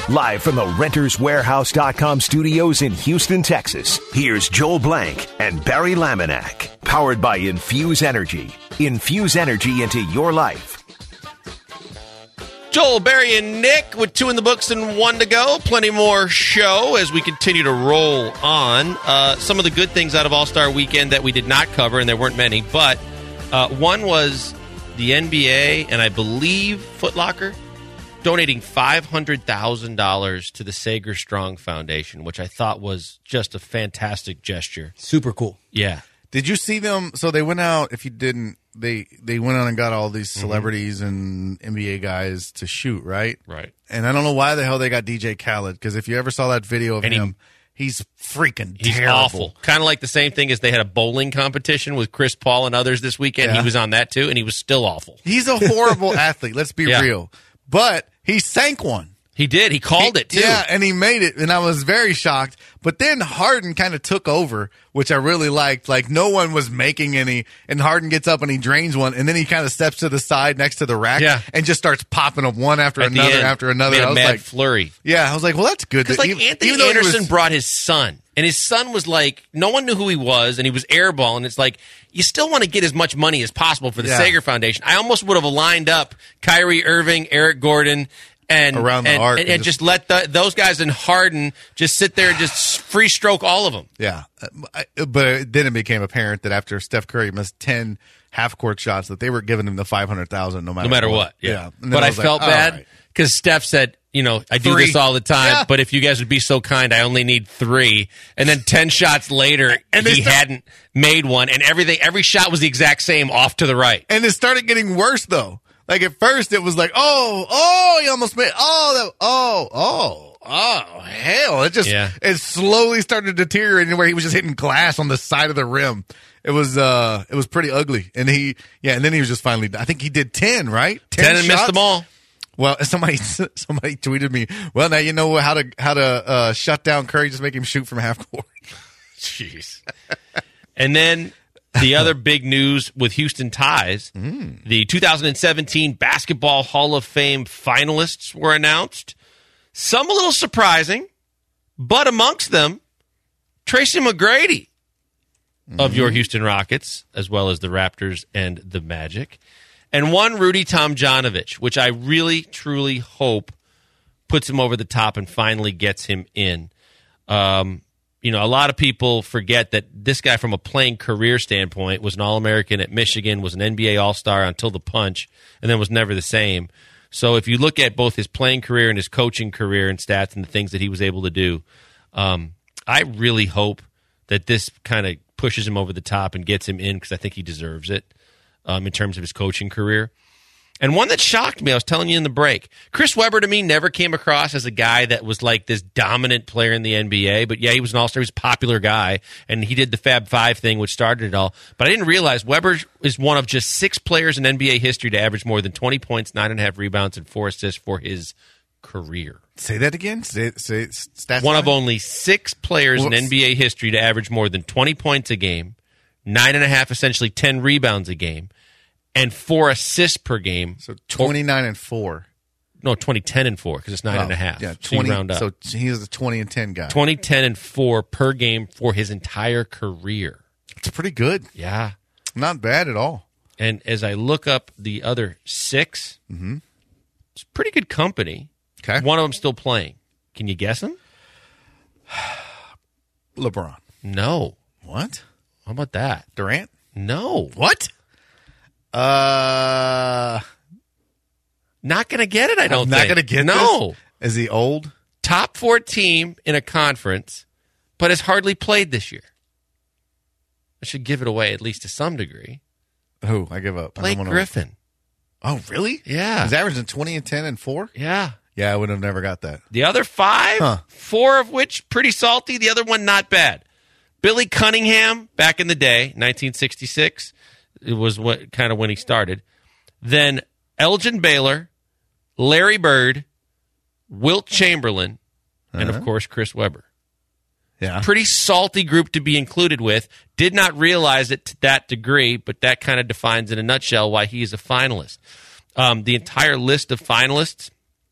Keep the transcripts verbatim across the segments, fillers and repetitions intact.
Live from the Renters Warehouse dot com studios in Houston, Texas, here's Joel Blank and Barry Laminack. Powered by Infuse Energy. Infuse energy into your life. Joel, Barry, and Nick with two in the books and one to go. Plenty more show as we continue to roll on. Uh, some of the good things out of All-Star Weekend that we did not cover, and there weren't many, but uh, one was the N B A and I believe Foot Locker donating five hundred thousand dollars to the Sager Strong Foundation, which I thought was just a fantastic gesture. Super cool. Yeah. Did you see them? So they went out, if you didn't, they, they went out and got all these celebrities mm-hmm. and N B A guys to shoot, right? Right. And I don't know why the hell they got D J Khaled, because if you ever saw that video of and him, he, he's freaking he's terrible. awful. Kind of like the same thing as they had a bowling competition with Chris Paul and others this weekend. Yeah. He was on that too, and he was still awful. He's a horrible athlete, let's be yeah. real. But he sank one. He did. He called he, it, too. Yeah, and he made it, and I was very shocked. But then Harden kind of took over, which I really liked. Like, no one was making any, and Harden gets up and he drains one, and then he kind of steps to the side next to the rack yeah. and just starts popping them one after At another after another. Made a I was mad like, flurry. Yeah, I was like, well, that's good. Because, like, even, Anthony even Anderson was, brought his son, and his son was like, no one knew who he was, and he was airball, and it's like, you still want to get as much money as possible for the yeah. Sager Foundation. I almost would have lined up Kyrie Irving, Eric Gordon, And, around the and, arc and, and, and just, just let the, those guys and Harden just sit there and just free stroke all of them. Yeah, but then it became apparent that after Steph Curry missed ten half court shots, that they were giving him the five hundred thousand no matter no matter what. what. Yeah, yeah. But I, I like, felt bad because right. Steph said, you know, I do three. this all the time, yeah. but if you guys would be so kind, I only need three. And then ten shots later, and he start- hadn't made one, and everything, every shot was the exact same off to the right. And it started getting worse though. Like, at first, it was like, oh, oh, he almost made, oh, that, oh, oh, oh, hell. It just, yeah. it slowly started deteriorating where he was just hitting glass on the side of the rim. It was, uh, it was pretty ugly. And he, yeah, and then he was just finally, I think he did ten, right? ten, ten and shots? missed them all. Well, somebody, somebody tweeted me, well, now you know how to, how to, uh, shut down Curry, just make him shoot from half court. Jeez. And then, the other big news with Houston ties, mm. the two thousand seventeen Basketball Hall of Fame finalists were announced. Some a little surprising, but amongst them, Tracy McGrady mm. of your Houston Rockets, as well as the Raptors and the Magic, and one Rudy Tomjanovich, which I really, truly hope puts him over the top and finally gets him in. Um You know, a lot of people forget that this guy, from a playing career standpoint, was an All-American at Michigan, was an N B A All-Star until the punch, and then was never the same. So if you look at both his playing career and his coaching career and stats and the things that he was able to do, um, I really hope that this kind of pushes him over the top and gets him in, because I think he deserves it um, in terms of his coaching career. And one that shocked me, I was telling you in the break, Chris Webber to me never came across as a guy that was like this dominant player in the N B A. But yeah, he was an all-star. He was a popular guy. And he did the Fab Five thing, which started it all. But I didn't realize Webber is one of just six players in N B A history to average more than twenty points, nine and a half rebounds, and four assists for his career. Say that again? Say, say stats One line? of only six players well, in N B A history to average more than twenty points a game, nine and a half, essentially ten rebounds a game, and four assists per game. So twenty-nine and four. No, twenty, ten, and four, because it's nine oh, and a half. Yeah, twenty. So you round up. So he's a twenty and ten guy. twenty, ten, and four per game for his entire career. It's pretty good. Yeah. Not bad at all. And as I look up the other six, mm-hmm. it's pretty good company. Okay. One of them still playing. Can you guess him? LeBron. No. What? How about that? Durant? No. What? Uh, not going to get it, I don't I'm think. not going to get no. this? Is he old? Top four team in a conference, but has hardly played this year. I should give it away at least to some degree. Who? I give up. Blake I don't Griffin. Oh, really? Yeah. He's averaging twenty and ten and four? Yeah. Yeah, I would have never got that. The other five, huh. four of which pretty salty. The other one not bad. Billy Cunningham, back in the day, nineteen sixty-six. It was what kind of when he started. Then Elgin Baylor, Larry Bird, Wilt Chamberlain, uh-huh. and of course Chris Webber. Yeah, pretty salty group to be included with. Did not realize it to that degree, but that kind of defines in a nutshell why he is a finalist. Um, the entire list of finalists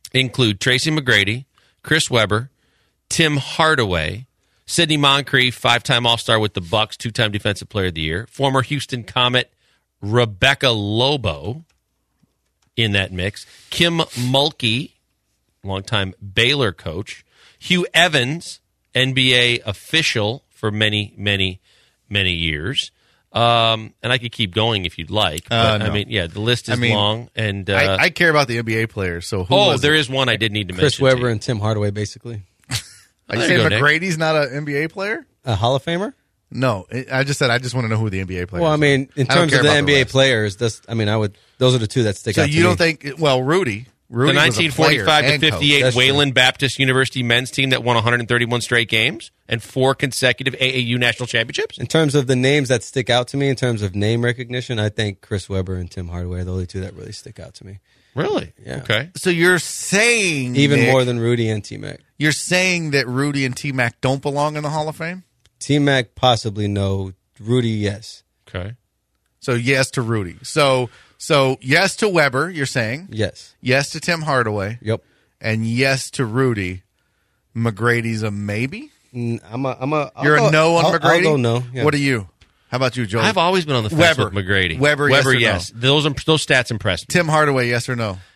include Tracy McGrady, Chris Webber, Tim Hardaway, Sidney Moncrief, five-time All-Star with the Bucks, two-time Defensive Player of the Year, former Houston Comet Rebecca Lobo in that mix, Kim Mulkey, longtime Baylor coach, Hugh Evans, N B A official for many, many, many years. Um, and I could keep going if you'd like. But, Uh, no. I mean, yeah, the list is I mean, long. And uh, I, I care about the N B A players. So who oh, was there it? is one I did need to Chris mention. Webber to you. and Tim Hardaway, basically. Are you There saying you go, Nick. McGrady's not an N B A player? A Hall of Famer? No, I just said I just want to know who the N B A players. Well, I mean, in I don't terms care of the about N B A rest. players, that's, I mean, I would. Those are the two that stick So out. you to don't me. think? Well, Rudy, The Rudy nineteen forty-five to fifty-eight That's true. Wayland Baptist University men's team that won one hundred thirty-one straight games and four consecutive A A U national championships? In terms of the names that stick out to me, in terms of name recognition, I think Chris Webber and Tim Hardaway are the only two that really stick out to me. Really? Yeah. Okay. So you're saying Even Nick, more than Rudy and T-Mac. you're saying that Rudy and T Mac don't belong in the Hall of Fame. T-Mac possibly no. Rudy, yes. Okay. So yes to Rudy. So so yes to Weber. You're saying Yes. yes to Tim Hardaway Yep. and yes to Rudy. McGrady's a maybe. Mm, I'm a. I'm a. I'll You're go- a no on I'll- McGrady. I'll go no. Yeah. What are you? How about you, Joe? I've always been on the fence Weber. with McGrady. Weber, yes or no? yes. Those, those stats impressed me. Tim Hardaway, yes or no?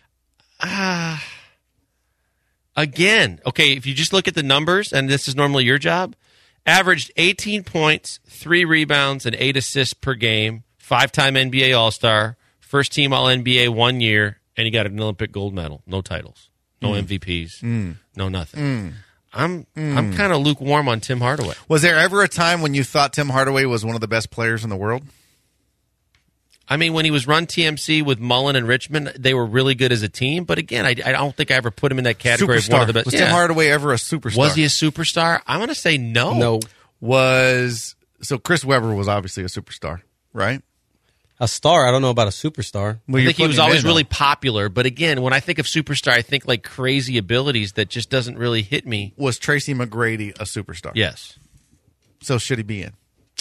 Again, okay, if you just look at the numbers, and this is normally your job, averaged eighteen points, three rebounds, and eight assists per game, five-time N B A All-Star, first-team All-N B A one year, and he got an Olympic gold medal. No titles, no M V Ps, no nothing. I'm I'm kind of lukewarm on Tim Hardaway. Was there ever a time when you thought Tim Hardaway was one of the best players in the world? I mean, when he was run T M C with Mullen and Richmond, they were really good as a team. But again, I, I don't think I ever put him in that category Superstar. of one of the best. Was Yeah. Tim Hardaway ever a superstar? Was he a superstar? I'm going to say no. No. Was so Chris Webber was obviously a superstar, right? A star. I don't know about a superstar. Well, I you're think he was putting him always in, really though. popular. But again, when I think of superstar, I think like crazy abilities that just doesn't really hit me. Was Tracy McGrady a superstar? Yes. So should he be in?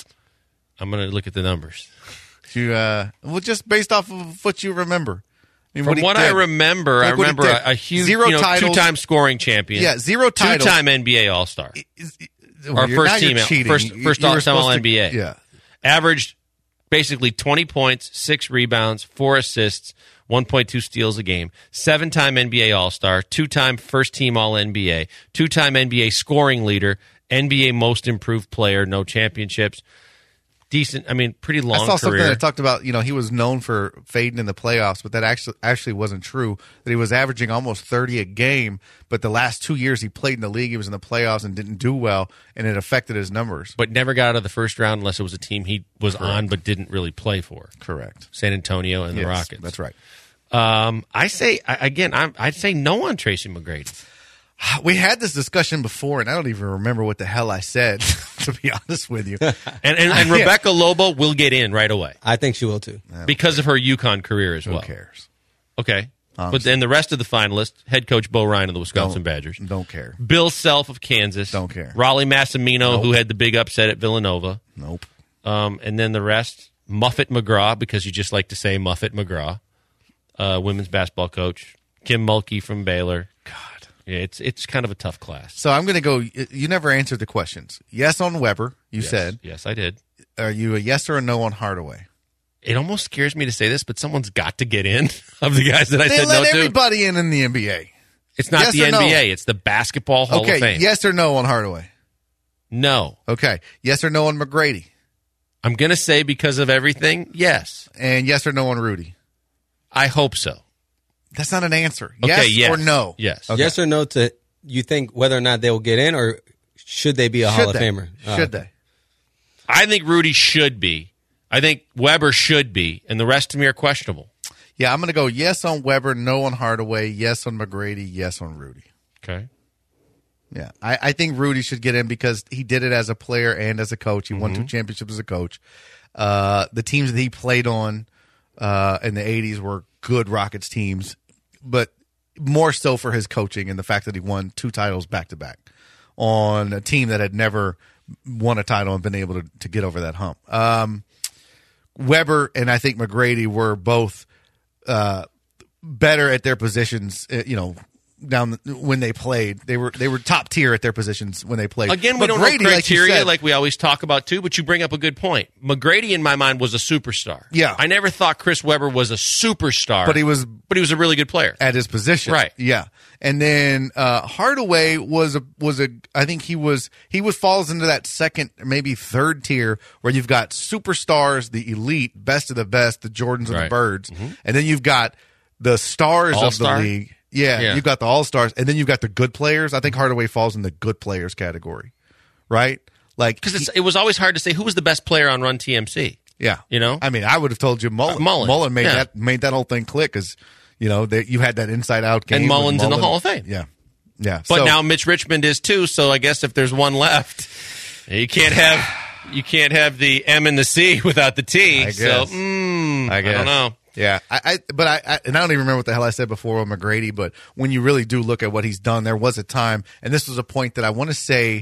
I'm going to look at the numbers. You, uh, well, just based off of what you remember. I mean, From he what I did. remember, I Like what he remember did. a, a huge Zero you know, titles. two-time scoring champion. Yeah, zero titles. Two-time N B A All-Star. Is- Our you're- first now you're team, cheating. first You- first you were all-time supposed to- All N B A. Yeah. Averaged basically twenty points, six rebounds, four assists, one point two steals a game. Seven-time N B A All-Star, two-time first-team All-N B A, two-time N B A scoring leader, N B A Most Improved Player, no championships. Decent, I mean, pretty long I saw something career. that talked about, you know, he was known for fading in the playoffs, but that actually actually wasn't true. That he was averaging almost thirty a game, but the last two years he played in the league, he was in the playoffs and didn't do well, and it affected his numbers. but never got out of the first round unless it was a team he was on but didn't really play for. Correct. San Antonio and the Yes, Rockets. That's right. Um, I say I, again. I'm, I'd say no on Tracy McGrady. We had this discussion before, and I don't even remember what the hell I said, to be honest with you. And and, and Yeah. Rebecca Lobo will get in right away I think she will too. because of her UConn career as Who well. cares? Okay, but Honestly. then the rest of the finalists: head coach Bo Ryan of the Wisconsin Badgers, Don't care. Bill Self of Kansas, Don't care. Raleigh Massimino, who had the big upset at Villanova, Nope. um, and then the rest: Muffet McGraw, because you just like to say Muffet McGraw, uh, women's basketball coach, Kim Mulkey from Baylor. God. Yeah, it's it's kind of a tough class. So I'm going to go. You never answered the questions. Yes on Weber, you Yes. said. Yes, I did. Are you a yes or a no on Hardaway? It almost scares me to say this, but someone's got to get in of the guys that I They said let no to. everybody in in the N B A. It's not Yes the or N no? B A. It's the Basketball Hall Okay, of Fame. yes or no on Hardaway? No. Okay, yes or no on McGrady? I'm going to say because of everything, yes. And yes or no on Rudy? I hope so. That's not an answer. Okay, Yes, yes. or no? Yes. Okay. Yes or no to you think whether or not they will get in, or should they be a Hall Should of they? Famer? Uh, Should they? I think Rudy should be. I think Weber should be, and the rest to me are questionable. Yeah, I'm going to go yes on Weber, no on Hardaway, yes on McGrady, yes on Rudy. Okay. Yeah, I, I think Rudy should get in because he did it as a player and as a coach. He won two championships as a coach. Uh, the teams that he played on uh, in the eighties were good Rockets teams, but more so for his coaching and the fact that he won two titles back to back on a team that had never won a title and been able to, to get over that hump. Um, Weber and I think McGrady were both uh, better at their positions, uh, you know, down the, when they played. They were they were top tier at their positions when they played. Again, we but don't Grady, know like you criteria said- like we always talk about, too, but you bring up a good point. McGrady, in my mind, was a superstar. Yeah. I never thought Chris Webber was a superstar. But he was But he was a really good player. at his position. Right. Yeah. And then uh, Hardaway was a was a I think he was he was falls into that second, maybe third tier where you've got superstars, the elite, best of the best, the Jordans and Right. the Birds. And then you've got the stars All-star? of the league. Yeah, Yeah. you've got the all-stars, and then you've got the good players. I think Hardaway falls in the good players category. Right? Like Because it was always hard to say who was the best player on Run T M C. yeah. You know? I mean, I would have told you Mullen. Uh, Mullen, made yeah. that made that whole thing click cuz you know, that you had that inside out game And with Mullen's in the Mullen. Hall of Fame. Yeah. Yeah. But So- now Mitch Richmond is too, so I guess if there's one left, you can't have you can't have the M and the C without the T. I So guess. mm, I, guess. don't know. Yeah, I, I but I, I and I don't even remember what the hell I said before on McGrady. But when you really do look at what he's done, there was a time, and this was a point that I want to say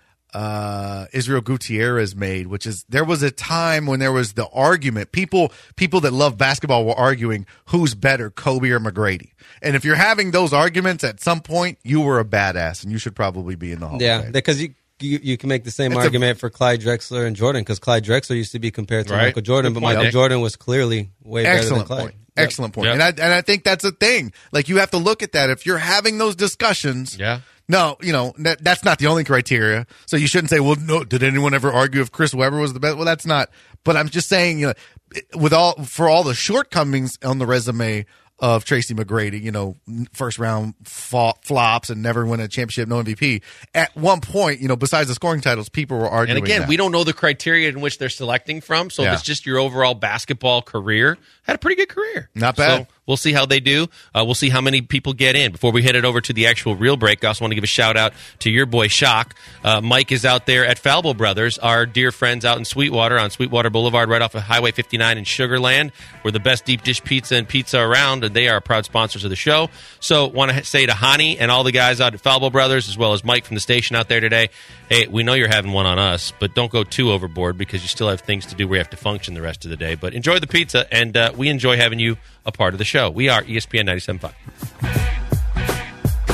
uh, Israel Gutierrez made, which is there was a time when there was the argument. People people that love basketball were arguing who's better, Kobe or McGrady. And if you're having those arguments, at some point you were a badass, and you should probably be in the Hall of Yeah, Fame. because you, you you can make the same It's a- argument for Clyde Drexler and Jordan, because Clyde Drexler used to be compared to Right. Michael Jordan, Good but point, Michael Nick. Jordan was clearly way better Excellent than Clyde. point. Excellent point. Yep. And I and I think that's a thing. Like you have to look at that. If you're having those discussions, Yeah. no, you know that, that's not the only criteria. So you shouldn't say, well, no. Did anyone ever argue if Chris Webber was the best? Well, that's not. But I'm just saying, you know, with all for all the shortcomings on the resume of Tracy McGrady, you know, first round fa- flops and never win a championship, no M V P. At one point, you know, besides the scoring titles, people were arguing. And again, that. we don't know the criteria in which they're selecting from. So Yeah. if it's just your overall basketball career, had a pretty good career. Not bad. So we'll see how they do. Uh, we'll see how many people get in. Before we head it over to the actual real break, I also want to give a shout out to your boy Shock. Uh, Mike is out there at Falbo Brothers, our dear friends out in Sweetwater on Sweetwater Boulevard, right off of Highway fifty-nine in Sugar Land. We're the best deep dish pizza and pizza around, and they are proud sponsors of the show. So want to say to Hani and all the guys out at Falbo Brothers, as well as Mike from the station out there today, hey, we know you're having one on us, but don't go too overboard because you still have things to do where you have to function the rest of the day. But enjoy the pizza, and uh, we enjoy having you a part of the show. We are E S P N ninety-seven point five.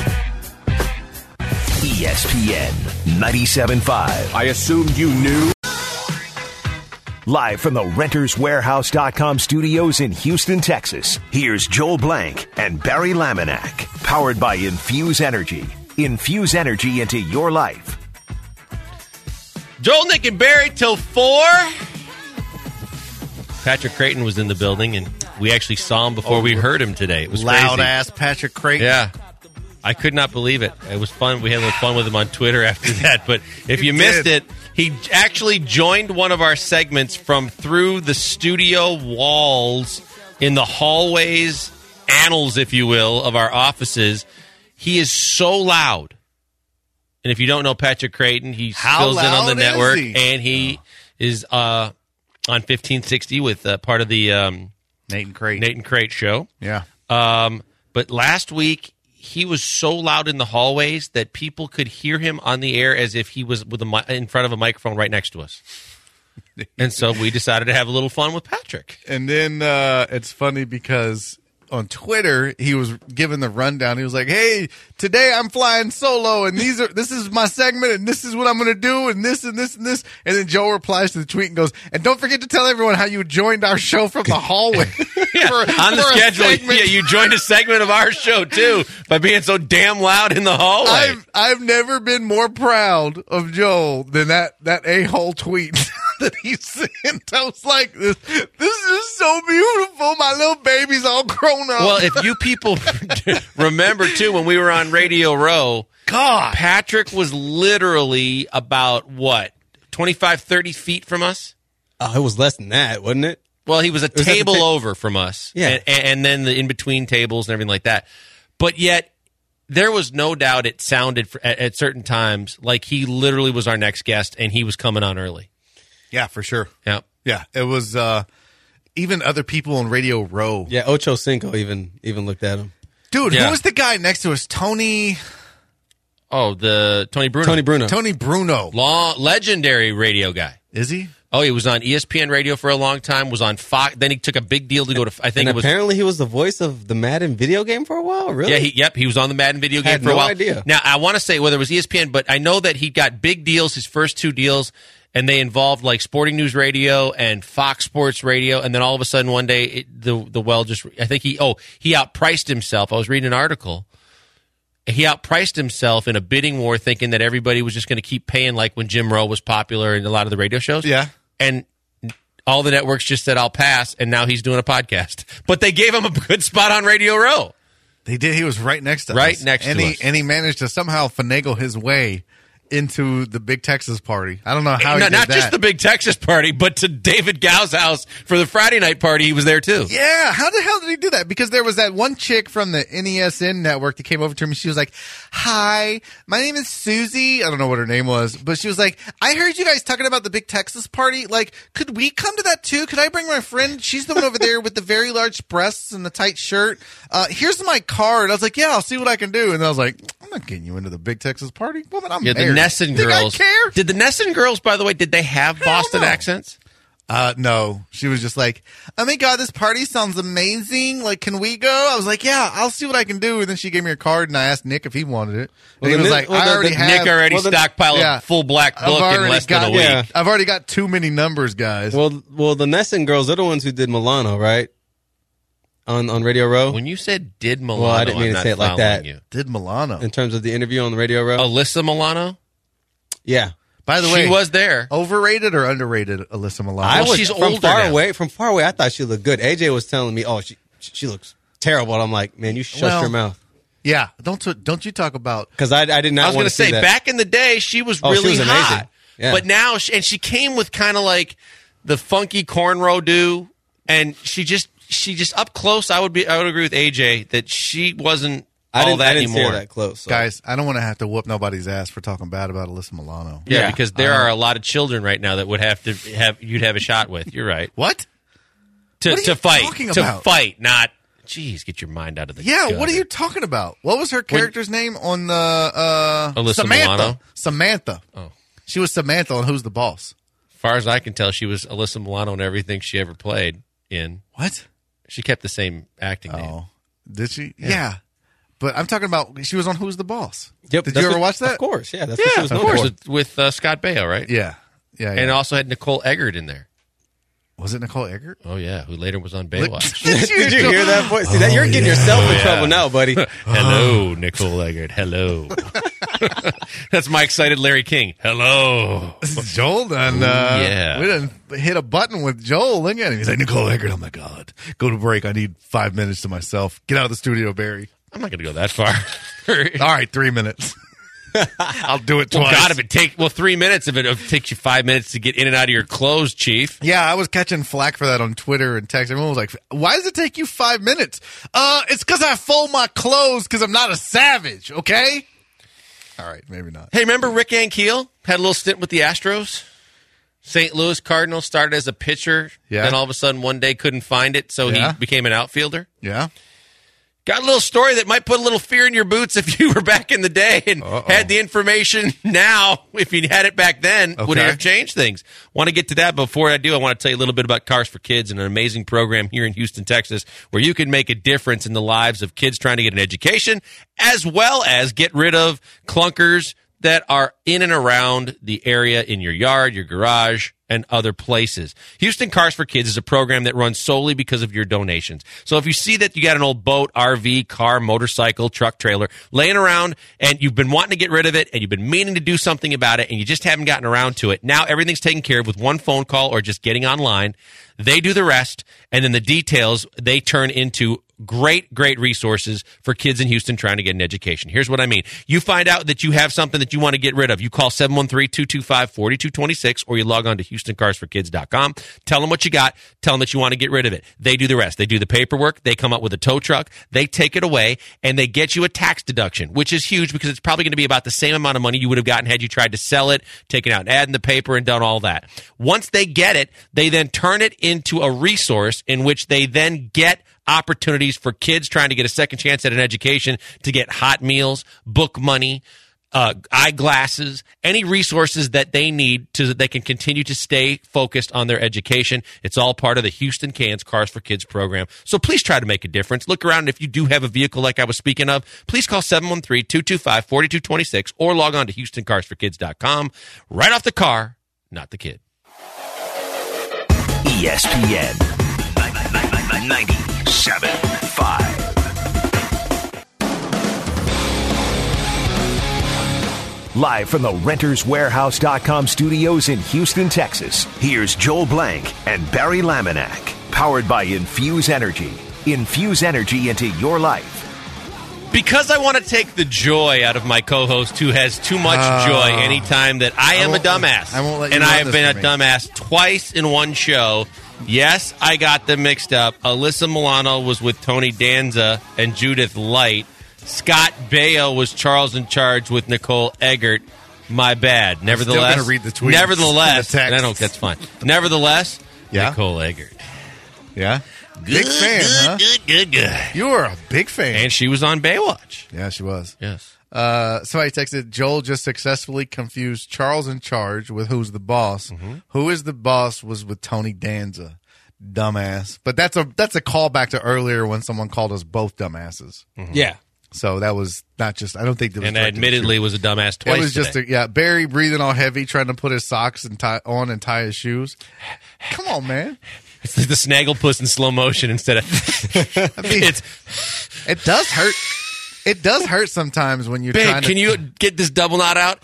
E S P N ninety-seven point five. I assumed you knew. Live from the Renters Warehouse dot com studios in Houston, Texas, here's Joel Blank and Barry Laminack. Powered by Infuse Energy. Infuse energy into your life. Joel, Nick, and Barry till four. Patrick Creighton was in the building, and we actually saw him before we heard him today. It was loud crazy. ass Patrick Creighton. Yeah. I could not believe it. It was fun. We had a little fun with him on Twitter after that. But if He you missed did. it, he actually joined one of our segments from through the studio walls in the hallways, annals, if you will, of our offices. He is so loud. And if you don't know Patrick Creighton, he How fills in on the loud is network, he? and he is uh, on fifteen sixty with uh, part of the um, Nathan Creighton. Nate and Crate show. Yeah. Um, but last week, he was so loud in the hallways that people could hear him on the air as if he was with a mi- in front of a microphone right next to us. And so we decided to have a little fun with Patrick. And then uh, it's funny because on Twitter he was giving the rundown. He was like, "Hey, today I'm flying solo, and these are this is my segment, and this is what I'm going to do, and this and this and this." And then Joe replies to the tweet and goes, "And don't forget to tell everyone how you joined our show from the hallway Yeah, for- on the for a schedule, segment." yeah, you joined a segment of our show too by being so damn loud in the hallway. I've I've never been more proud of Joel than that that a hole tweet that he sent. I was like, this this is so beautiful. My little baby's all grown up. Well, if you people remember too, when we were on Radio Row, God, Patrick was literally about what twenty-five, thirty feet from us. Oh, it was less than that, wasn't it? Well, he was a was at the table ta- over from us. Yeah. And, and then the in between tables and everything like that. But yet, there was no doubt it sounded for, at, at certain times like he literally was our next guest and he was coming on early. yeah, for sure. Yeah. Yeah, it was uh, even other people on Radio Row. Yeah, Ocho Cinco even even looked at him. Dude, Yeah. who was the guy next to us? Tony Oh, the Tony Bruno. Tony Bruno. Tony Bruno. Long, legendary radio guy. Is he? Oh, he was on E S P N Radio for a long time, was on Fox. Then he took a big deal to go to, I think And it was. apparently he was the voice of the Madden video game for a while, really? Yeah, he, yep, he was on the Madden video game Had for a no while. idea. Now, I want to say whether it was E S P N, but I know that he got big deals, his first two deals, and they involved like Sporting News Radio and Fox Sports Radio, and then all of a sudden one day it, the the well just I think he oh he outpriced himself. I was reading an article. He outpriced himself in a bidding war, thinking that everybody was just going to keep paying like when Jim Rowe was popular in a lot of the radio shows. Yeah. And all the networks just said, I'll pass, and now he's doing a podcast. But they gave him a good spot on Radio Row. They did. He was right next to Right us. next and to he, us. And he managed to somehow finagle his way into the Big Texas party. I don't know how he No, did not that. just the Big Texas party, but to David Gow's house for the Friday night party. He was there, too. Yeah, how the hell did he do that? Because there was that one chick from the N E S N network that came over to me. She was like, hi, my name is Susie. I don't know what her name was, but she was like, I heard you guys talking about the Big Texas party. Like, could we come to that too? Could I bring my friend? She's the one over there with the very large breasts and the tight shirt. Uh, here's my card. I was like, yeah, I'll see what I can do. And I was like, I'm not getting you into the Big Texas party. Woman, I'm Yeah, the married. Nesson Think I girls. care? Did the Nesson girls, by the way, did they have Boston no. accents? Uh, no, she was just like, oh my God, this party sounds amazing. Like, can we go? I was like, yeah, I'll see what I can do. And then she gave me her card and I asked Nick if he wanted it. And Well, he the was Nick- like, well, I the- already the- have. Nick already well, the- stockpiled yeah. a full black I've book in already less got, than a week. yeah. I've already got too many numbers, guys. Well, well, the Nesson girls, they're the ones who did Milano, right? On on Radio Row? When you said did Milano, Well, I didn't mean I'm to not say it like following that. You. Did Milano. In terms of the interview on the Radio Row? Alyssa Milano? Yeah. By the She way, was there. overrated or underrated Alyssa Milano? I Well, was she's from older far now. away. From far away, I thought she looked good. A J was telling me, "Oh, she she looks terrible." And I'm like, "Man, you shut Well, your mouth," yeah, don't don't you talk about because I, I did not I was want going to to say, see that. back in the day, she was Oh, she really was amazing. hot. Yeah. But now, she, and she came with kind of like the funky cornrow do, and she just, she just up close. I would be, I would agree with A J that she wasn't I all didn't, that I didn't see anymore. her that close, so. guys? I don't want to have to whoop nobody's ass for talking bad about Alyssa Milano. Yeah, Yeah. because there Uh, are a lot of children right now that would have to have you'd have a shot with. You're right. What? To What are to you fight, talking to about? fight, not. Jeez, get your mind out of the. Yeah, gutter. what are you talking about? What was her character's name on the uh, Alyssa Samantha? Milano? Samantha. Oh. She was Samantha on Who's the Boss? As far as I can tell, she was Alyssa Milano in everything she ever played in. What? She kept the same acting name. Oh, did she? Yeah. But I'm talking about she was on Who's the Boss. Yep, Did that's you ever what- watch that? Of course, yeah. That's what she Yeah, was of known course, for. with, with uh, Scott Baio, right? Yeah. Yeah. yeah. And also had Nicole Eggert in there. was it Nicole Eggert? Oh yeah, who later was on Baywatch. Did you hear that voice? See, that you're getting yourself in trouble now, buddy. Hello, Nicole Eggert. Hello. That's my excited Larry King. Hello. This is Joel, and uh, yeah. we didn't hit a button with Joel. Look at him. He's like, Nicole Eggert, oh my God. Go to break. I need five minutes to myself. Get out of the studio, Barry. I'm not going to go that far. All right, three minutes. I'll do it Well, twice. God, if it take well three minutes, if it, if it takes you five minutes to get in and out of your clothes, Chief. Yeah, I was catching flack for that on Twitter and text. Everyone was like, why does it take you five minutes? Uh, it's because I fold my clothes because I'm not a savage, okay? All right, maybe not. Hey, remember Rick Ankiel had a little stint with the Astros? Saint Louis Cardinals started as a pitcher, Yeah. then all of a sudden one day couldn't find it, so Yeah. he became an outfielder. Yeah? Got a little story that might put a little fear in your boots if you were back in the day and Uh-oh. had the information now. If you had it back then, would it Okay. have changed things? Want to get to that. Before I do, I want to tell you a little bit about Cars for Kids, an amazing program here in Houston, Texas, where you can make a difference in the lives of kids trying to get an education, as well as get rid of clunkers that are in and around the area in your yard, your garage, and other places. Houston Cars for Kids is a program that runs solely because of your donations. So if you see that you got an old boat, R V, car, motorcycle, truck, trailer laying around and you've been wanting to get rid of it and you've been meaning to do something about it and you just haven't gotten around to it, now everything's taken care of with one phone call or just getting online. They do the rest, and then the details, they turn into great, great resources for kids in Houston trying to get an education. Here's what I mean. You find out that you have something that you want to get rid of. You call seven one three, two two five, four two two six or you log on to houston cars for kids dot com. Tell them what you got. Tell them that you want to get rid of it. They do the rest. They do the paperwork. They come up with a tow truck. They take it away, and they get you a tax deduction, which is huge because it's probably going to be about the same amount of money you would have gotten had you tried to sell it, taken out an ad in the paper, and done all that. Once they get it, they then turn it into a resource in which they then get opportunities for kids trying to get a second chance at an education to get hot meals, book money, uh, eyeglasses, any resources that they need to that they can continue to stay focused on their education. It's all part of the Houston Cans Cars for Kids program. So please try to make a difference. Look around. If you do have a vehicle like I was speaking of, please call seven one three, two two five, four two two six or log on to houston cars for kids dot com. Right off the car, not the kid. E S P N ninety-seven point five. Live from the Renters Warehouse dot com studios in Houston, Texas, here's Joel Blank and Barry Laminack. Powered by Infuse Energy. Infuse energy into your life. Because I want to take the joy out of my co-host who has too much Oh. joy anytime that I am I a won't- dumbass. I won't let you and run I have this been a for me. dumbass twice in one show. Yes, I got them mixed up. Alyssa Milano was with Tony Danza and Judith Light. Scott Baio was Charles in Charge with Nicole Eggert. My bad. Nevertheless, gonna read the tweets nevertheless, and the texts. I don't. That's fine. Nevertheless, Yeah? Nicole Eggert. Yeah? Big fan, good, huh? Good, good, good. You were a big fan. And she was on Baywatch. Yeah, she was. Yes. Uh, somebody texted, Joel just successfully confused Charles in Charge with who's the boss. Mm-hmm. Who is the boss was with Tony Danza. Dumbass. But that's a that's a callback to earlier when someone called us both dumbasses. Yeah. So that was not just, I don't think that was And I directed at admittedly you. was a dumbass twice It was just, today. a, yeah, Barry breathing all heavy, trying to put his socks and tie, on and tie his shoes. Come on, man. It's like the Snagglepuss in slow motion instead of. I mean, It's it does hurt. It does hurt sometimes when you're babe. trying to. Can you get this double knot out?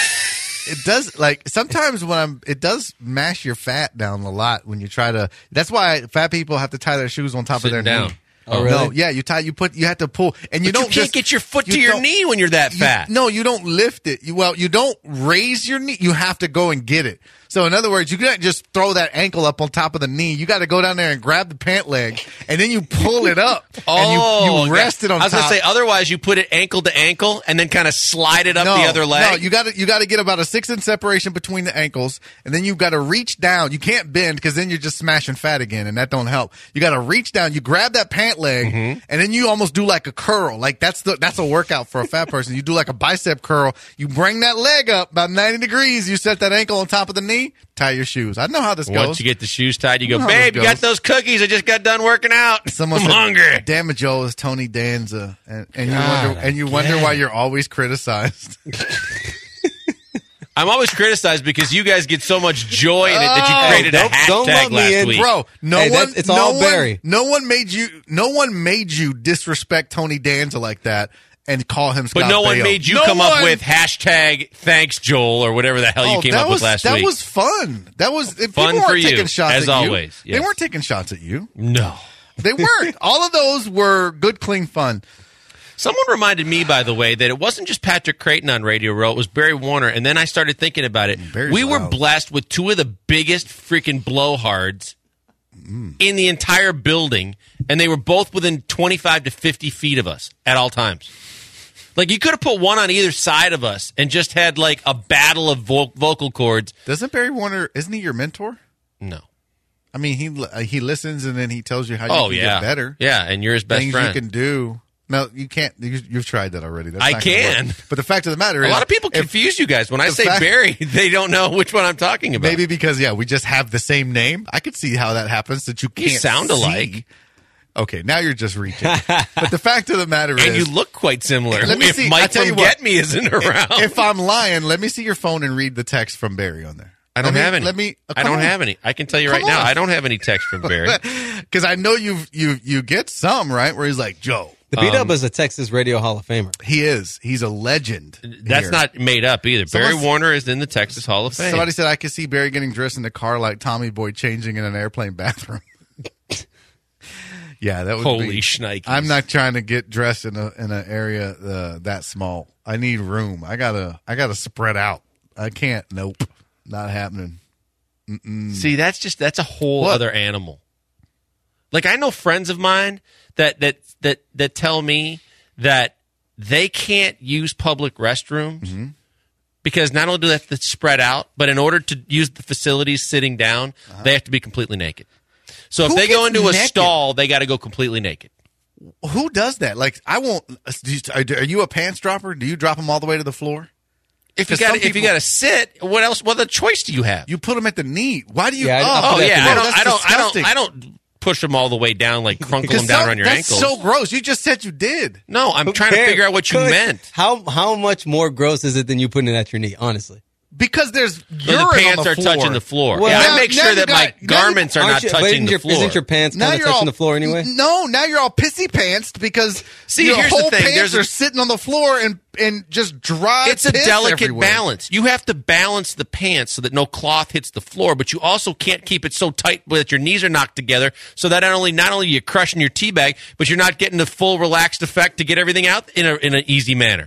It does, like, sometimes when I'm, it does mash your fat down a lot when you try to. That's why fat people have to tie their shoes on top Sitting of their down. knee. Oh, No, really? yeah, you tie, you put, you have to pull, and you But don't you can't just, get your foot you to your don't- knee when you're that you- fat. No, you don't lift it. You, well, you don't raise your knee. You have to go and get it. So in other words, you can't just throw that ankle up on top of the knee. You got to go down there and grab the pant leg, and then you pull it up, and you, Oh, you rest it on I was top. gonna say otherwise you put it ankle to ankle and then kind of slide it up no, the other leg. No, you got to you got to get about a six inch separation between the ankles, and then you got to reach down. You can't bend because then you're just smashing fat again, and that don't help. You got to reach down. You grab that pant leg, Mm-hmm. and then you almost do like a curl. Like that's the that's a workout for a fat person. You do like a bicep curl. You bring that leg up about ninety degrees. You set that ankle on top of the knee. Tie your shoes. I know how this goes. Once you get the shoes tied, you go, know how this babe, you got goes. those cookies. I just got done working out. Someone I'm said, hungry. Damn it, Joel, is Tony Danza, and, and you God, wonder and you wonder why you're always criticized. I'm always criticized because you guys get so much joy in it that you Oh, created don't- a don't hashtag let me last in, week. Bro, no Hey, one. that's- it's no all one, Barry. No one made you. No one made you disrespect Tony Danza like that and call him. Scott But no one Baio. made you No come up one- with hashtag thanks Joel or whatever the hell you Oh, came that up was, with last that week. was fun. That was Fun people weren't for you, taking shots as at always, you. yes. They weren't taking shots at you. no. They weren't. All of those were good, clean fun. Someone reminded me, by the way, that it wasn't just Patrick Creighton on Radio Row. It was Barry Warner. And then I started thinking about it. Barry's we were loud. blessed with two of the biggest freaking blowhards Mm. in the entire building. And they were both within twenty-five to fifty feet of us at all times. Like, you could have put one on either side of us and just had, like, a battle of vo- vocal cords. Doesn't Barry Warner? Isn't he your mentor? No. I mean, he uh, he listens and then he tells you how you Oh, can yeah. get better. Yeah, and you're his best Things friend. you can do. No, you can't. You, you've tried that already. That's I not gonna can. work. But the fact of the matter A is, lot of people if- confuse you guys. When I the say fact- Barry, they don't know which one I'm talking about. Maybe because yeah, we just have the same name. I could see how that happens. That you You can't sound see. alike. Okay, now you're just reaching. But the fact of the matter And is, you look quite similar. Let me if see. I Mike tell from you what. Get Me isn't around. if I'm lying, let me see your phone and read the text from Barry on there. I don't Let me- have any. Let me. uh, I come don't on. have any. I can tell you Come right now, on. I don't have any text from Barry. Because I know you you you get some right where he's like Joe. The Um, B-Dub is a Texas Radio Hall of Famer. He is. He's a legend. That's here. not made up either. Someone- Barry Warner is in the Texas Hall of Fame. Somebody said I could see Barry getting dressed in the car like Tommy Boy changing in an airplane bathroom. Yeah, that would Holy be. shnikes. I'm not trying to get dressed in a in an area uh, that small. I need room. I gotta I gotta spread out. I can't. Nope, not happening. See, that's just that's a whole What? other animal. Like, I know friends of mine that that that that tell me that they can't use public restrooms Mm-hmm. because not only do they have to spread out, but in order to use the facilities sitting down, they have to be completely naked. So if Uh-huh. Who they go gets into a naked? stall, they got to go completely naked. Who does that? Like I won't. Are you a pants dropper? Do you drop them all the way to the floor? If you 'Cause got some if you people- got to sit, what else? What other choice do you have? You put them at the knee. Why do you? Yeah, I- I oh, Oh put it yeah, at the I knee. don't, that's I don't, I disgusting. don't, I don't push them all the way down, like crunkle them Because down some- around your that's ankles. so gross. You just said you did. no, I'm Who trying to cares? figure out what you Could- meant. How how much more gross is it than you putting it at your knee? Honestly, Because there's So urine the pants on the are floor. touching the floor. Well, yeah, now- I make now sure you that got- my now you- garments are Aren't not you- but touching isn't the your, floor. Isn't your pants Now kind of you're touching all the floor anyway? No, now you're all pissy pantsed because See, your here's the whole thing. pants There's a- are sitting on the floor and and just dry. It's a piss delicate everywhere. balance. You have to balance the pants so that no cloth hits the floor, but you also can't keep it so tight that your knees are knocked together so that not only not only you're crushing your tea bag, but you're not getting the full relaxed effect to get everything out in a in an easy manner.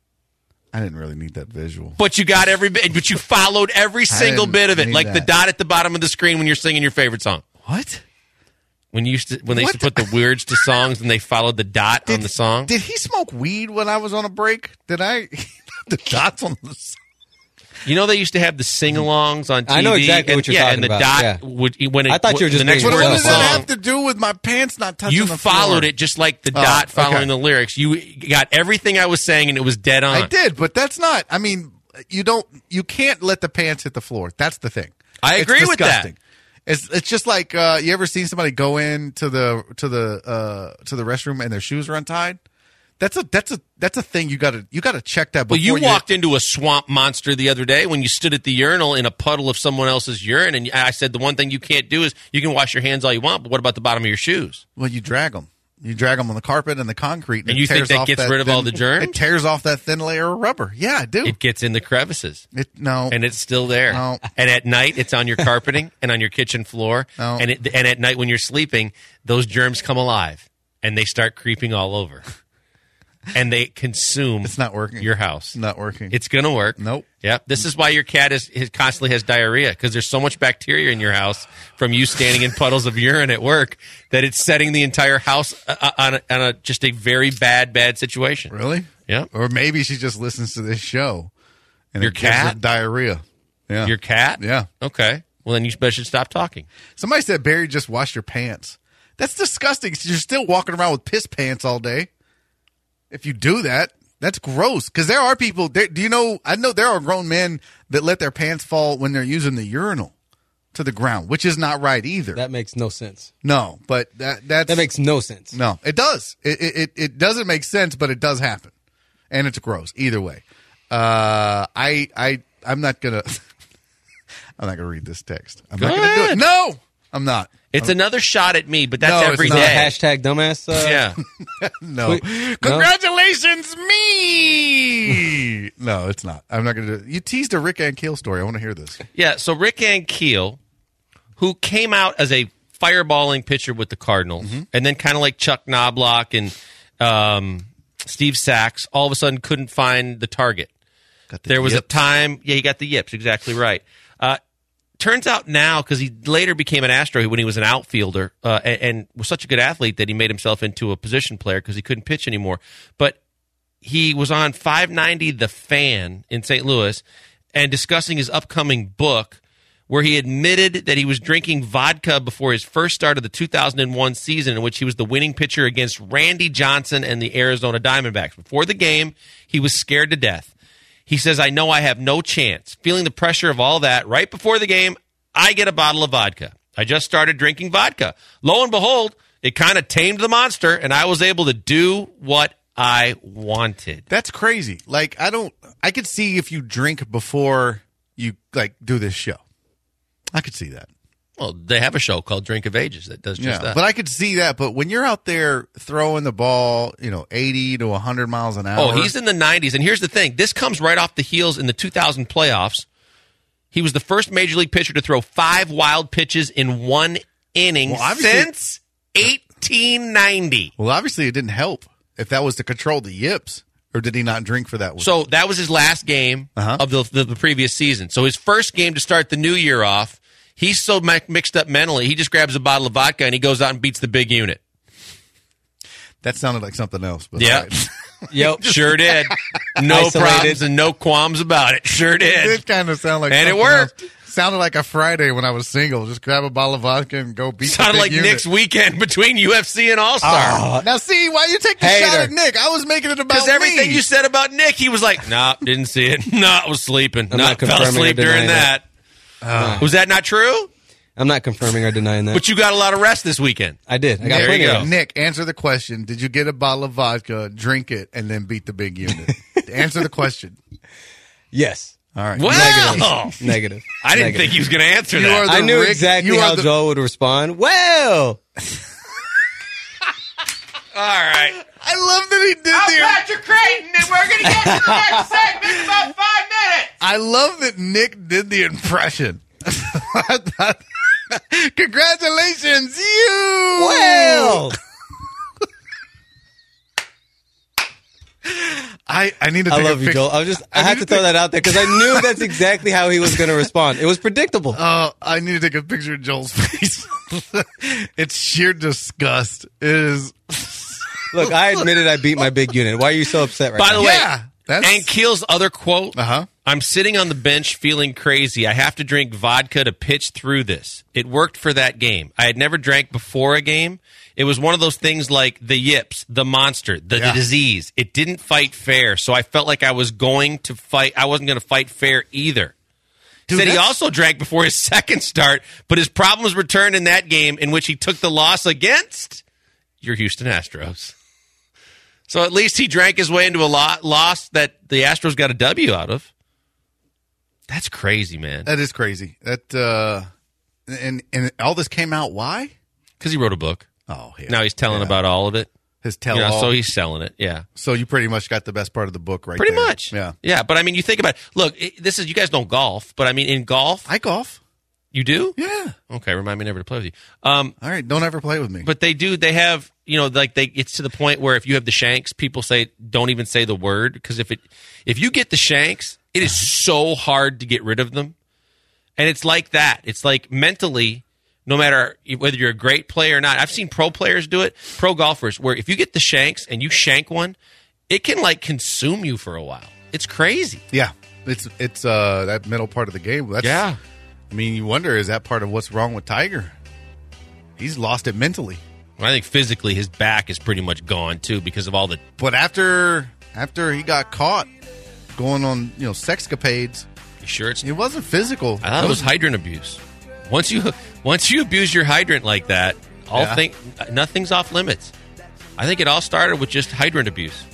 I didn't really need that visual. But you got every bit, but you followed every single didn't bit of it, need like the that. dot at the bottom of the screen when you're singing your favorite song. What? When you used to, when they used to What put the words to songs and they followed the dot on the song. Did he smoke weed when I was on a break? Did I? the dots on the. You know they used to have the sing-alongs on T V. I know exactly and, what you're yeah, talking and the about, dot yeah. would when it, I thought you were just the next being But word what of does the that song. have to do with my pants not touching You the floor? followed it just like the Oh, dot following okay. the lyrics. You got everything I was saying, and it was dead on. I did, but that's not. I mean, you don't. You can't let the pants hit the floor. That's the thing. I It's agree with that. disgusting. It's it's just like uh, you ever seen somebody go in to the to the uh, to the restroom and their shoes are untied? That's a that's a that's a thing you got to you got to check that. Well, Before you walked into a swamp monster the other day when you stood at the urinal in a puddle of someone else's urine, and I said the one thing you can't do is you can wash your hands all you want, but what about the bottom of your shoes? Well, you drag them. You drag them on the carpet and the concrete, and, And it you think tears that off gets rid of all the thin- germs? It tears off that thin layer of rubber. Yeah, I do. It gets in the crevices. It, no, And it's still there. No. And at night, it's on your carpeting and on your kitchen floor. No. And it, and at night, when you're sleeping, those germs come alive and they start creeping all over, and they consume. It's not working. Your house. It's not working. It's gonna work. Nope. Yep. This is why your cat is, is constantly has diarrhea, because there's so much bacteria in your house from you standing in puddles of urine at work that it's setting the entire house uh, on, a, on a just a very bad, bad situation. really. Yep. Or maybe she just listens to this show. And Your it gives her cat? diarrhea. Yeah. Your cat? Yeah. Okay. Well, then you better should stop talking. Somebody said, Barry, just wash your pants. That's disgusting. You're still walking around with piss pants all day. If you do that, that's gross. Because there are people. There, do you know? I know there are grown men that let their pants fall when they're using the urinal to the ground, which is not right either. That makes no sense. no, but that that's That makes no sense. no. It does. It, it it it doesn't make sense, but it does happen, and it's gross either way. Uh, I I I'm not gonna. I'm not gonna read this text. I'm Go not gonna do ahead. it. No, I'm not. It's another shot at me, but that's No, it's every not. day. Hashtag dumbass. Uh, Yeah. No. Wait, no? Congratulations, me. No, it's not. I'm not going to do it. You teased a Rick Ankiel story. I want to hear this. Yeah. So Rick Ankiel, who came out as a fireballing pitcher with the Cardinals, Mm-hmm. and then kind of like Chuck Knobloch and um, Steve Sachs, all of a sudden couldn't find the target. Got the There was yips. a time, yeah, he got the yips, exactly right. Uh, turns out now, because he later became an Astro when he was an outfielder, uh, and, and was such a good athlete that he made himself into a position player because he couldn't pitch anymore. But he was on five ninety The Fan in Saint Louis and discussing his upcoming book, where he admitted that he was drinking vodka before his first start of the two thousand one season, in which he was the winning pitcher against Randy Johnson and the Arizona Diamondbacks. Before the game, he was scared to death. He says, I know I have no chance. Feeling the pressure of all that, right before the game, I get a bottle of vodka. I just started drinking vodka. Lo and behold, it kind of tamed the monster, and I was able to do what I wanted. That's crazy. Like, I don't, I could see if you drink before you, like, do this show. I could see that. Well, they have a show called Drink of Ages that does just Yeah. that. But I could see that. But when you're out there throwing the ball, you know, eighty to one hundred miles an hour. Oh, he's in the nineties. And here's the thing. This comes right off the heels in the two thousand playoffs. He was the first major league pitcher to throw five wild pitches in one inning Well, obviously- since eighteen ninety. Well, obviously, it didn't help if that was to control the yips. Or did he not drink for that one? So that was his last game Uh-huh. of the, the, the previous season. So his first game to start the new year off, he's so mi- mixed up mentally, he just grabs a bottle of vodka and he goes out and beats the big unit. that sounded like something else. But Yeah. all right. Yep. Sure did. No Isolated. problems and no qualms about it. Sure It did. did kind of sound like And it something worked. else. Sounded like a Friday when I was single. Just grab a bottle of vodka and go beat Sounded the like big unit. Nick's weekend between U F C and All-Star. Oh, now, see, why you take the Hater. shot at Nick? I was making it about Because everything me. you said about Nick, he was like, nah, didn't see it. Nah, I was sleeping. I'm nah, not fell confirming or asleep during denying that. that. Was that not true? I'm not confirming or denying that. But you got a lot of rest this weekend. I did. I got There plenty you of go. it. Nick, answer the question. Did you get a bottle of vodka, drink it, and then beat the big unit? Answer the question. Yes. All right. Well, Negative. I didn't Negative. think he was going to answer You that. are the I knew Rick- exactly you are how the- Joel would respond. Well, All right. I love that he did the. Patrick Creighton, and we're going to get to the next segment in about five minutes. I love that Nick did the impression. Congratulations, you. well. I, I need to. I Take love a you, pic- Joel. I was just, I, I had need to to throw take- that out there because I knew that's exactly how he was going to respond. It was predictable. Uh, I need to take a picture of Joel's face. It's sheer disgust. It is. Look, I admitted I beat my big unit. Why are you so upset right By now? the way, Yeah, that's- and Keel's other quote, Uh-huh. I'm sitting on the bench feeling crazy. I have to drink vodka to pitch through this. It worked for that game. I had never drank before a game. It was one of those things like the yips, the monster, the, Yeah. the disease. It didn't fight fair, so I felt like I was going to fight. I wasn't going to fight fair either. Dude, Said he that's- also drank before his second start, but his problems returned in that game in which he took the loss against your Houston Astros. So at least he drank his way into a lot, loss that the Astros got a W out of. That's crazy, man. That is crazy. That uh, and and all this came out. Why? Because he wrote a book. Oh, yeah. Now he's telling Yeah. about all of it. His tell You know, all. so he's selling it. Yeah. So you pretty much got the best part of the book right Pretty there. much. Yeah. Yeah. But I mean, you think about it. Look, it, this is, you guys don't golf, but I mean, in golf, I golf. you do? Yeah. Okay. Remind me never to play with you. Um, All right. Don't ever play with me. But they do. They have, you know, like they. It's to the point where if you have the shanks, people say don't even say the word because if it, if you get the shanks, it is so hard to get rid of them, and it's like that. It's like mentally, no matter whether you're a great player or not. I've seen pro players do it, pro golfers, where if you get the shanks and you shank one, it can like consume you for a while. It's crazy. yeah, it's it's uh that middle part of the game. That's, Yeah. I mean, you wonder, is that part of what's wrong with Tiger? He's lost it mentally. I think physically his back is pretty much gone too because of all the. But after after he got caught going on, you know, sexcapades, You sure it's? it wasn't physical. I thought it was hydrant abuse. Once you once you abuse your hydrant like that, all Yeah. thing nothing's off limits. I think it all started with just hydrant abuse.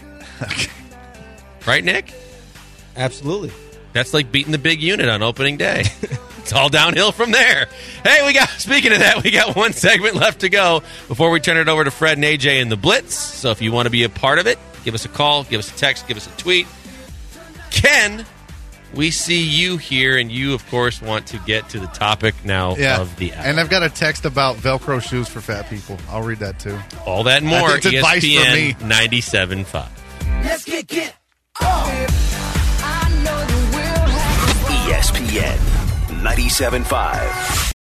Right, Nick? Absolutely. That's like beating the big unit on opening day. It's all downhill from there. Hey, we got speaking of that, we got one segment left to go before we turn it over to Fred and A J in the Blitz. So if you want to be a part of it, give us a call, give us a text, give us a tweet. Ken, we see you here, and you, of course, want to get to the topic now yeah. of the hour. And I've got a text about Velcro shoes for fat people. I'll read that too. All that and more, It's advice E S P from N me. ninety-seven point five. Let's get it on. E S P N ninety-seven point five.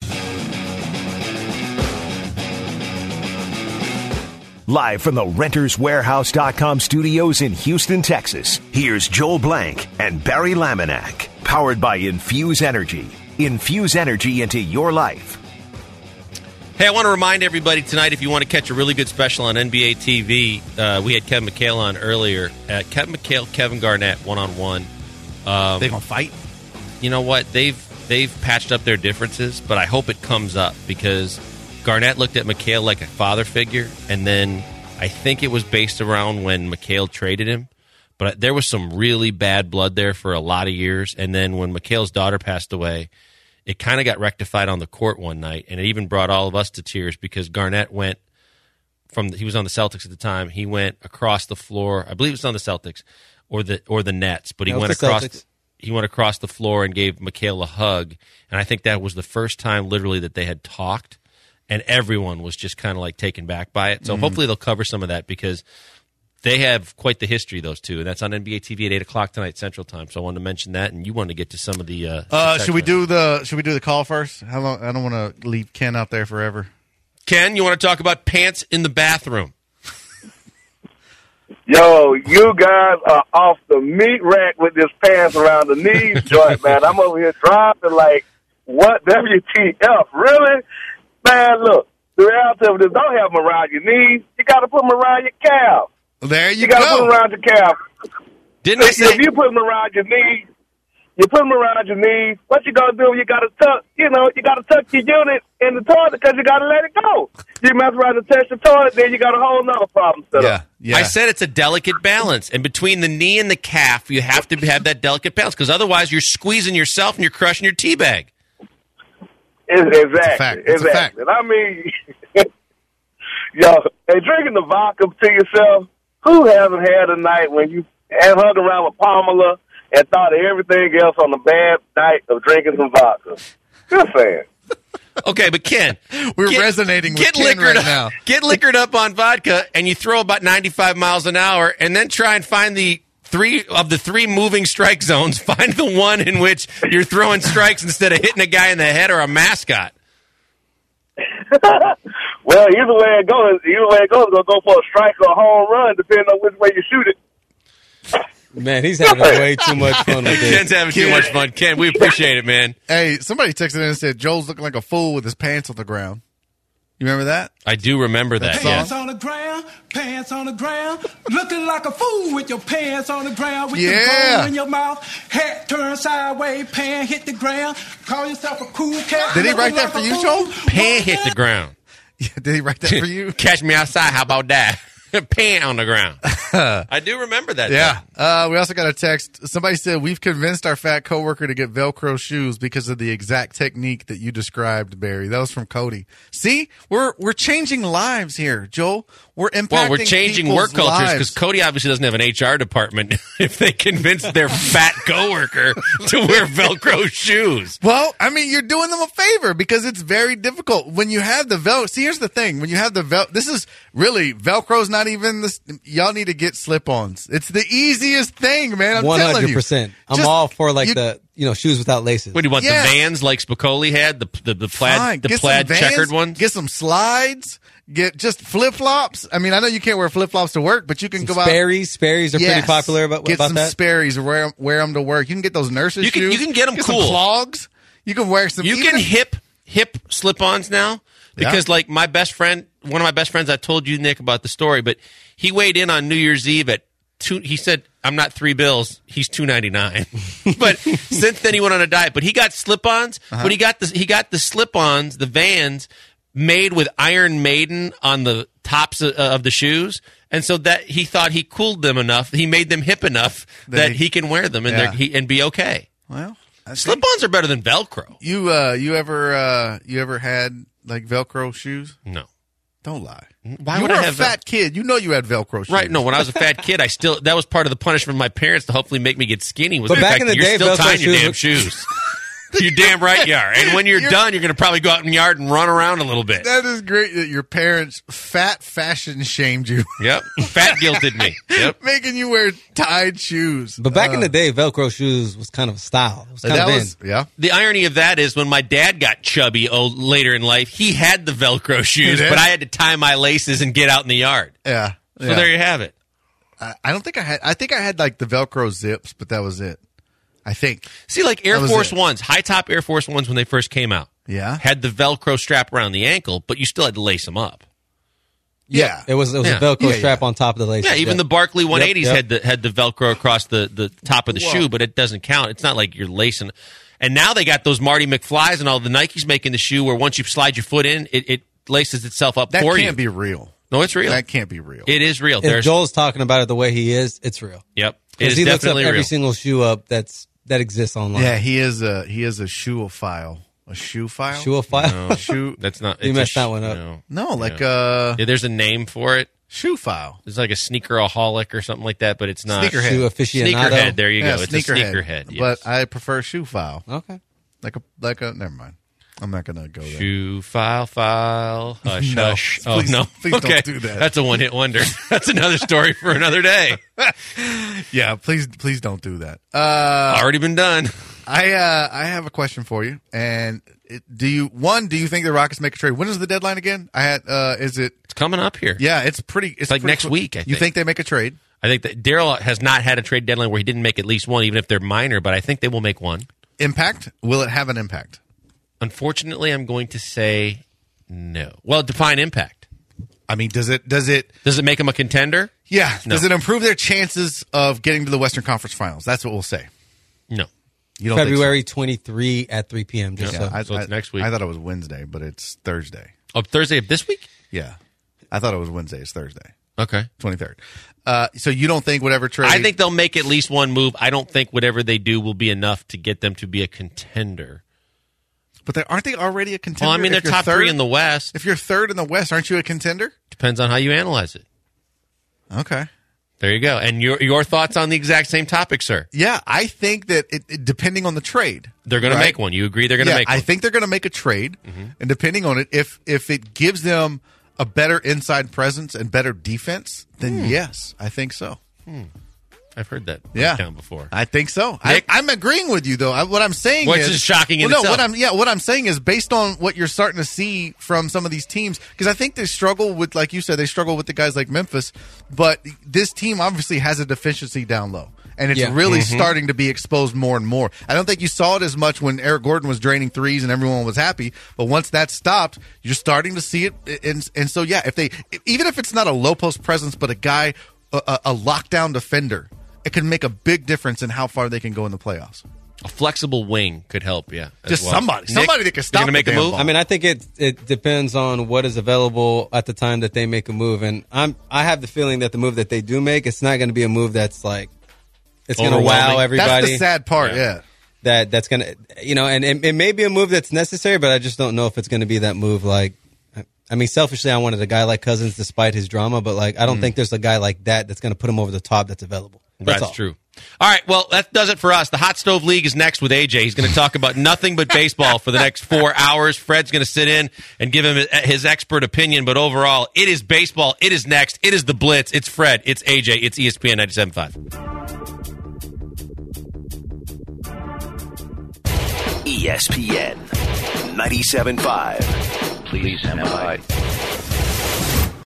Live from the Renters Warehouse dot com studios in Houston, Texas, here's Joel Blank and Barry Laminack. Powered by Infuse Energy. Infuse energy into your life. Hey, I want to remind everybody tonight, if you want to catch a really good special on N B A T V, uh, we had Kevin McHale on earlier. Uh, Kevin McHale, Kevin Garnett, one-on-one. Um, They gonna fight? you know what? They've they've patched up their differences, but I hope it comes up because Garnett looked at McHale like a father figure, and then I think it was based around when McHale traded him. But there was some really bad blood there for a lot of years, and then when McHale's daughter passed away, it kind of got rectified on the court one night, and it even brought all of us to tears because Garnett went from the, he was on the Celtics at the time. He went across the floor. I believe it was on the Celtics or the or the Nets, but he That was went the across. Celtics. He went across the floor and gave McHale a hug, and I think that was the first time, literally, that they had talked, and everyone was just kind of like taken back by it. So Mm-hmm. hopefully they'll cover some of that because they have quite the history, those two, and that's on N B A T V at eight o'clock tonight Central Time. So I wanted to mention that, and you wanted to get to some of the. Uh, Uh, the should we text do the Should we do the call first? How long? I don't want to leave Ken out there forever. Ken, you want to talk about pants in the bathroom? Yo, you guys are off the meat rack with this pants around the knees joint, man. I'm over here dropping like What? W T F? Really? Man, look, the reality of this, don't have them around your knees. You got to put them around your calf. There you, You got to go. put them around your calf. Didn't I If, say? if you put them around your knees, you put them around your knees, what you got to do, you got to tuck, you know, you got to tuck your unit in the toilet because you got to let it go. You mess around and touch the toilet, then you got a whole nother problem set Yeah, up. yeah. I said it's a delicate balance, and between the knee and the calf, you have to have that delicate balance because otherwise you're squeezing yourself and you're crushing your tea bag. It's, exactly. fact. It's a exactly. fact. And I mean, yo, and drinking the vodka to yourself, who hasn't had a night when you have hung around with Pamela and thought of everything else on the bad night of drinking some vodka? Just saying. Okay, but Ken, We're get- resonating with get Ken liquored right up, now. Get liquored up on vodka, and you throw about ninety-five miles an hour, and then try and find the three of the three moving strike zones. Find the one in which you're throwing strikes instead of hitting a guy in the head or a mascot. Well, either way it goes, either way it goes, it's gonna go for a strike or a home run, depending on which way you shoot it. Man, he's having way too much fun with Ken's this. having too much fun. Ken, we appreciate it, man. Hey, somebody texted in and said Joel's looking like a fool with his pants on the ground. You remember that? I do remember that. Pants Yes. on the ground, pants on the ground, looking like a fool with your pants on the ground, with Yeah. your bone in your mouth, hat turned sideways, pan hit the ground. Call yourself a cool cat. Did he looking write that like for a you, fool. Joel? Pan hit the ground. Yeah, did he write that for you? Catch me outside. How about that? Pan on the ground. I do remember that. Yeah. Uh, we also got a text. Somebody said, we've convinced our fat coworker to get Velcro shoes because of the exact technique that you described, Barry. That was from Cody. See, we're we're changing lives here, Joel. We're impacting Well, we're changing work people's cultures because lives. Cody obviously doesn't have an H R department. If they convince their fat coworker to wear Velcro shoes, Well, I mean, you're doing them a favor because it's very difficult when you have the Vel. See, here's the thing: when you have the Vel, this is really Velcro's not even this. Y'all need to get slip-ons. It's the easiest thing, man. I'm One telling hundred you. percent. I'm Just- all for like you- the you know shoes without laces. what do you want? Yes. The Vans like Spicoli had, the the, the plaid, Fine. the Get plaid some Vans, checkered ones. Get some slides. Get just flip flops. I mean, I know you can't wear flip flops to work, but you can Some go out. Sperry's, Sperry's are Yes. pretty popular about, get about some that. Sperry's. Wear wear them to work. You can get those nurses. You can- shoes. you can get 'em some cool. clogs. You can wear some. You even- can hip hip slip-ons now because, Yeah. like my best friend, one of my best friends, I told you, Nick, about the story, but he weighed in on New Year's Eve at two. He said, "I'm not three bills. He's two ninety nine." But since then, he went on a diet. But he got slip-ons. Uh-huh. But he got the he got the slip-ons, the Vans, made with Iron Maiden on the tops of, of the shoes. And so that he thought he cooled them enough, he made them hip enough That that he- he can wear them and Yeah. they're he, and be okay. Well, I think Slip-ons are better than Velcro. you uh you ever uh you ever had like Velcro shoes? No. Don't lie. Why you would were I a have fat kid? You know you had Velcro shoes, Right. No, when I was a fat kid, I still that was part of the punishment of my parents to hopefully make me get skinny. Was But the back fact in that the you're day, still Velcro tying your shoes damn were- shoes. You're damn right you are. And when you're, You're- done, you're going to probably go out in the yard and run around a little bit. That is great that your parents fat fashion shamed you, Yep. Fat guilted me. Yep. making you wear tied shoes. But back in Uh, the day, Velcro shoes was kind of a style. It was kind that of was in. yeah. The irony of that is when my dad got chubby oh, later in life, he had the Velcro shoes, did? but I had to tie my laces and get out in the yard. Yeah. So yeah. there you have it. I, I don't think I had. I think I had like the Velcro zips, but that was it. I think. See, like Air That was Force it. Ones, high top Air Force Ones when they first came out, Yeah. had the Velcro strap around the ankle, but you still had to lace them up. Yeah. It was it was Yeah. a Velcro Yeah, yeah. strap on top of the laces. Yeah, even the Barkley one eighties yep. had the had the Velcro across the, the top of the Whoa. shoe, but it doesn't count. It's not like you're lacing. And now they got those Marty McFlys and all the Nikes making the shoe where once you slide your foot in, it, it laces itself up That for can't you. be real. No, it's real. That can't be real. It is real. If There's Joel's talking about it the way he is, it's real. yep. It Because is he looks up definitely every real. single shoe up that's that exists online. Yeah, he is a he is a shoeophile. A shoe file. Shoe file. A shoe. That's not. You it's a messed that sh- one up. No. No, like uh, Yeah, there's a name for it. shoe file. It's like a sneakeraholic or something like that, but it's not. Sneakerhead. Shoe aficionado. Sneakerhead. There you Yeah, go. It's a sneakerhead. Yes. But I prefer shoe file. Okay. Like a like a. Never mind. I'm not gonna go there. Shoe file file hush No, hush. Oh please- no! please don't okay, do that. That's a one hit wonder. That's another story for another day. Yeah, please please don't do that. Uh, Already been done. I uh, I have a question for you. And it, do you one? Do you think the Rockets make a trade? When is the deadline again? I had. Uh, is it? It's coming up here. Yeah, it's pretty. It's like pretty next quick. week, I You think. think they make a trade? I think that Daryl has not had a trade deadline where he didn't make at least one, even if they're minor. But I think they will make one. Impact? Will it have an impact? Unfortunately, I'm going to say no. Well, define impact. I mean, does it does it Does it make them a contender? yeah, No. does it improve their chances of getting to the Western Conference Finals? That's what we'll say. No. You don't think so? February twenty-third at three p.m. Just Yeah, so. I, So it's I- next week. I thought it was Wednesday, but it's Thursday. Oh, Thursday of this week? Yeah. I thought it was Wednesday. It's Thursday. Okay. twenty-third. Uh, so you don't think whatever trade... I think they'll make at least one move. I don't think whatever they do will be enough to get them to be a contender. But they, aren't they already a contender? Well, I mean, they're If you're top third- three in the West. If you're third in the West, aren't you a contender? Depends on how you analyze it. Okay. There you go. And your your thoughts on the exact same topic, sir? Yeah, I think that it, it, depending on the trade... They're going right? to make one. You agree they're going to yeah, make one? I think they're going to make a trade, and depending on it, if if it gives them a better inside presence and better defense, then yes, I think so. I've heard that Yeah, down before. I think so. I, Nick? I'm agreeing with you, though. I, what I'm saying Which is is shocking in well, no, itself. what I'm yeah, what I'm saying is based on what you're starting to see from some of these teams, because I think they struggle with, like you said, they struggle with the guys like Memphis, but this team obviously has a deficiency down low. And it's Yeah. really Mm-hmm. starting to be exposed more and more. I don't think you saw it as much when Eric Gordon was draining threes and everyone was happy. But once that stopped, you're starting to see it. And, and so, yeah, if they, even if it's not a low post presence, but a guy, a, a, a lockdown defender, it can make a big difference in how far they can go in the playoffs. A flexible wing could help, yeah. as Just well. somebody, Nick, somebody that can you're stop gonna make the a damn move? ball. I mean, I think it it depends on what is available at the time that they make a move, and I'm I have the feeling that the move that they do make, it's not going to be a move that's like it's going to Overwhelming. wow everybody. That's the sad part, Yeah. yeah. that that's going to you know, and it, it may be a move that's necessary, but I just don't know if it's going to be that move. Like, I mean, selfishly, I wanted a guy like Cousins despite his drama, but like I don't think there's a guy like that that's going to put him over the top that's available. That's, That's all. true. All right, well, that does it for us. The Hot Stove League is next with A J. He's going to talk about nothing but baseball for the next four hours. Fred's going to sit in and give him his expert opinion, but overall, it is baseball. It is next. It is the Blitz. It's Fred. It's A J. It's E S P N ninety-seven point five. E S P N ninety-seven point five. Please stand by.